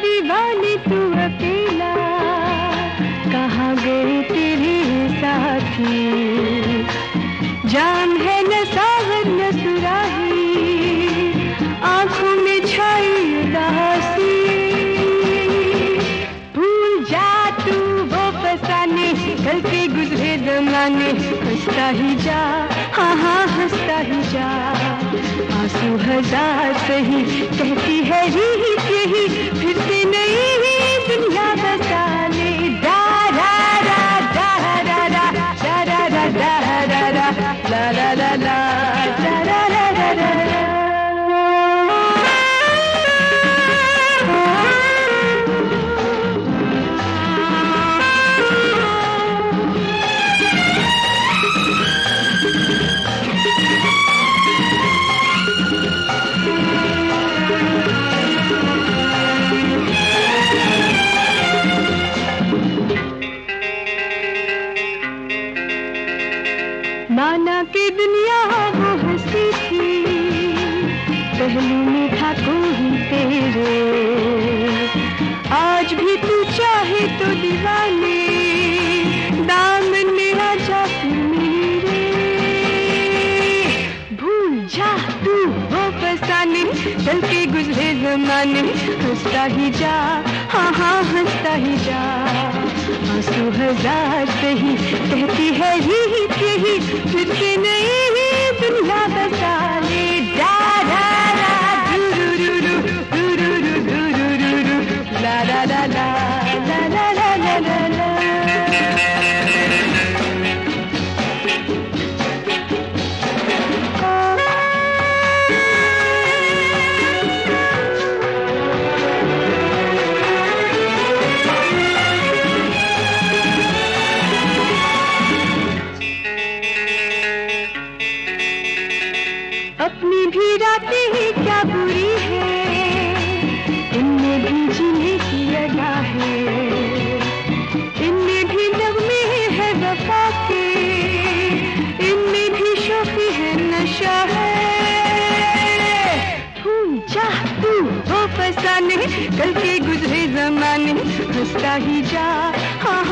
दीवाने तू अकेला, कहाँ गए तेरे साथी। जाम है न सावर न सुराही, आंखों में छाई उदासी। भूल जा तू वो फसाने, कल के गुजरे जमाने। हंसता ही जा, हाँ हाँ हंसता ही जा। आंसू हजार सही, कहती है रीत यही, फिर से नई दुनिया बसा ले। दा रा रा दा रा रा दा रा रा दा रा रा ला ला ला ला दा रा रा रा रा। माना कि दुनिया वो हंसी थी, पहलू में था कोई तेरे। आज भी तू चाहे तो दीवाने, दामन में आ जा फिर मेरे। भूल जा तू वो फसाने, चल के गुजरे जमाने। हंसता ही जा, हाँ हाँ हंसता ही जा। आंसू हजार सही, कहती है रीत यही, फिर से नई दुनिया बसा ले। दा रा रा दू रू रू रू रू रू रू रू रू रू रू ला ला ला ला ला ला ला ला ला ला। अपनी भी रातें ही क्या बुरी है, इनमें भी जीने की अदा है। इनमें भी नगमे है वफा के, इनमें भी शौक़ी है नशा है। भूल जा तू वो फसाने, कल के गुजरे जमाने। हंसता ही जा, हाँ